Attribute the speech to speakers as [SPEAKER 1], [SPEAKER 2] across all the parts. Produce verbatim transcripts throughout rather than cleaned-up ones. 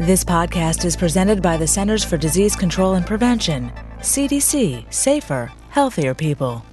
[SPEAKER 1] This podcast is presented by the Centers for Disease Control and Prevention, C D C, safer, healthier people.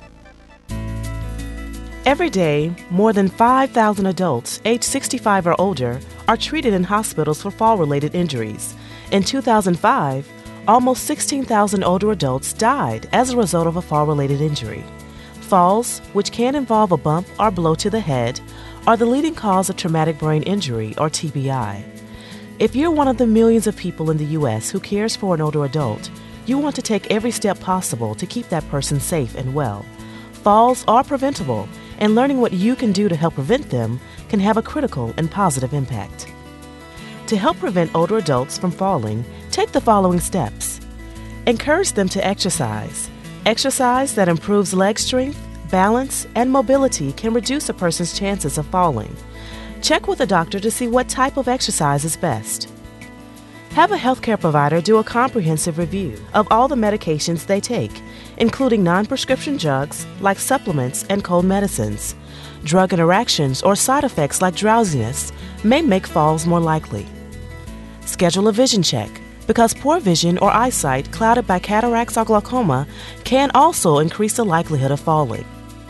[SPEAKER 2] Every day, more than five thousand adults aged sixty-five or older are treated in hospitals for fall-related injuries. In two thousand five, almost sixteen thousand older adults died as a result of a fall-related injury. Falls, which can involve a bump or blow to the head, are the leading cause of traumatic brain injury, or T B I. If you're one of the millions of people in the U S who cares for an older adult, you want to take every step possible to keep that person safe and well. Falls are preventable, and learning what you can do to help prevent them can have a critical and positive impact. To help prevent older adults from falling, take the following steps. Encourage them to exercise. Exercise that improves leg strength, balance, and mobility can reduce a person's chances of falling. Check with a doctor to see what type of exercise is best. Have a healthcare provider do a comprehensive review of all the medications they take, including non-prescription drugs like supplements and cold medicines. Drug interactions or side effects like drowsiness may make falls more likely. Schedule a vision check, because poor vision or eyesight clouded by cataracts or glaucoma can also increase the likelihood of falling.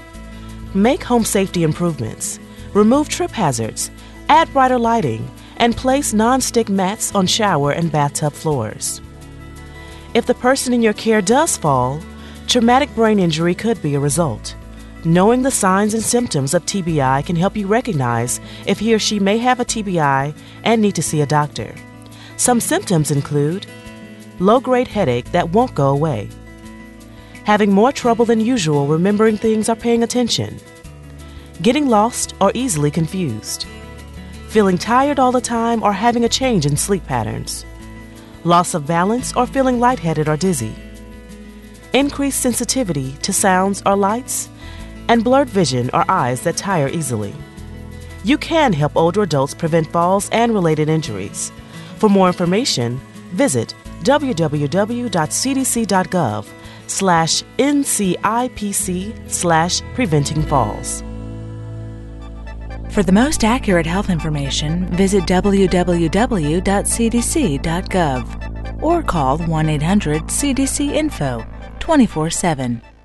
[SPEAKER 2] Make home safety improvements. Remove trip hazards, add brighter lighting, and place non-stick mats on shower and bathtub floors. If the person in your care does fall, traumatic brain injury could be a result. Knowing the signs and symptoms of T B I can help you recognize if he or she may have a T B I and need to see a doctor. Some symptoms include low-grade headache that won't go away, having more trouble than usual remembering things or paying attention, getting lost or easily confused, feeling tired all the time or having a change in sleep patterns, loss of balance or feeling lightheaded or dizzy, increased sensitivity to sounds or lights, and blurred vision or eyes that tire easily. You can help older adults prevent falls and related injuries. For more information, visit w w w dot c d c dot gov slash N C I P C slash preventing falls.
[SPEAKER 1] For the most accurate health information, visit w w w dot c d c dot gov or call one eight hundred C D C info twenty-four seven.